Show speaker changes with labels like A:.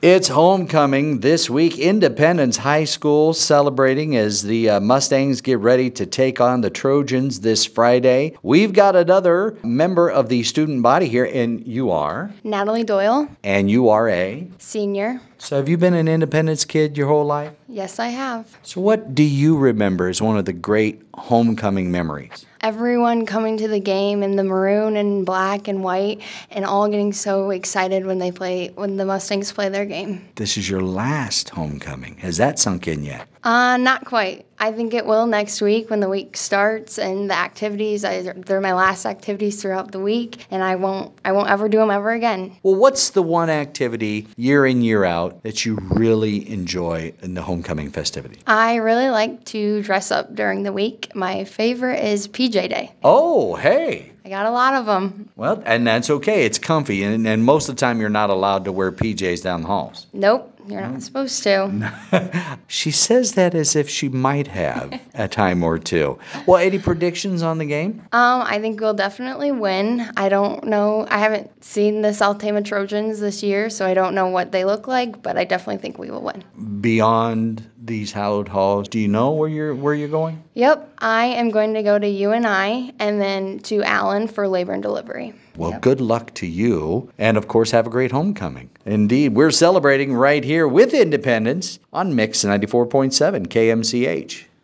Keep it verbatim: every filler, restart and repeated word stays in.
A: It's homecoming this week. Independence High School celebrating as the uh, Mustangs get ready to take on the Trojans this Friday. We've got another member of the student body here, and you are?
B: Natalie Doyle,
A: And you are a?
B: senior.
A: So have you been an Independence kid your whole life?
B: Yes, I have.
A: So what do you remember as one of the great homecoming memories?
B: Everyone coming to the game in the maroon and black and white and all getting so excited when they play when the Mustangs play their game.
A: This is your last homecoming. Has that sunk in yet?
B: Uh, not quite. I think it will next week when the week starts and the activities. I, they're my last activities throughout the week, and I won't. I won't ever do them ever again.
A: Well, what's the one activity year in, year out that you really enjoy in the homecoming festivity?
B: I really like to dress up during the week. My favorite is P J Day.
A: Oh, hey.
B: I got a lot of them.
A: Well, and that's okay. It's comfy, and, and most of the time you're not allowed to wear P Js down the halls.
B: Nope, you're not supposed to.
A: She says that as if she might have a time or two. Well, any predictions on the game?
B: Um, I think we'll definitely win. I don't know. I haven't seen the South Tama Trojans this year, so I don't know what they look like, but I definitely think we will win.
A: Beyond these hallowed halls, do you know where you're where you're going?
B: Yep, I am going to go to U N I and then to Allen for labor and delivery.
A: Well,
B: Yep.
A: good luck to you. And of course, have a great homecoming. Indeed, we're celebrating right here with Independence on Mix ninety-four point seven K M C H.